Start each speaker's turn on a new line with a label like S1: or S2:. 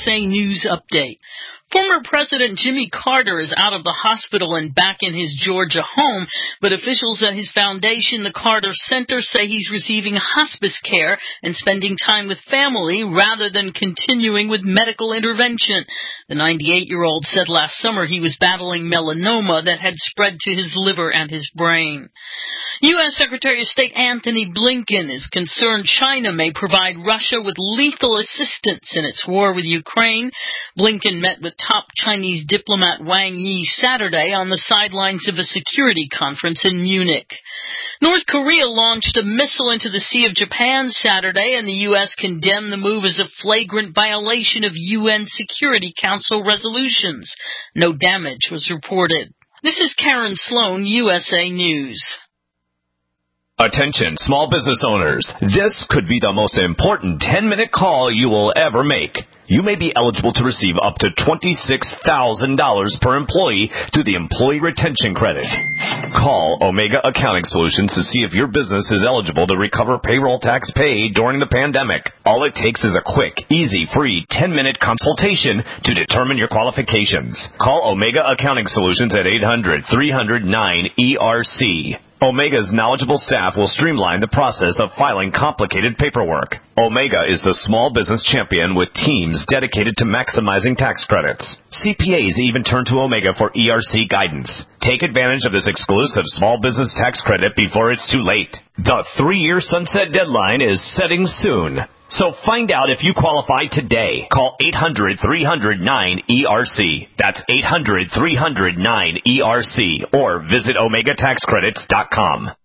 S1: USA News Update. Former President Jimmy Carter is out of the hospital and back in his Georgia home, but officials at his foundation, the Carter Center, say he's receiving hospice care and spending time with family rather than continuing with medical intervention. The 98-year-old said last summer he was battling melanoma that had spread to his liver and his brain. U.S. Secretary of State Antony Blinken is concerned China may provide Russia with lethal assistance in its war with Ukraine. Blinken met with top Chinese diplomat Wang Yi Saturday on the sidelines of a security conference in Munich. North Korea launched a missile into the Sea of Japan Saturday, and the U.S. condemned the move as a flagrant violation of UN Security Council resolutions. No damage was reported. This is Karen Sloan, USA News.
S2: Attention, small business owners. This could be the most important 10-minute call you will ever make. You may be eligible to receive up to $26,000 per employee through the Employee Retention Credit. Call Omega Accounting Solutions to see if your business is eligible to recover payroll tax paid during the pandemic. All it takes is a quick, easy, free 10-minute consultation to determine your qualifications. Call Omega Accounting Solutions at 800-300-9-ERC. Omega's knowledgeable staff will streamline the process of filing complicated paperwork. Omega is the small business champion with teams dedicated to maximizing tax credits. CPAs even turn to Omega for ERC guidance. Take advantage of this exclusive small business tax credit before it's too late. The 3-year sunset deadline is setting soon. So find out if you qualify today. Call 800-300-9-ERC. That's 800-300-9-ERC. Or visit OmegaTaxCredits.com.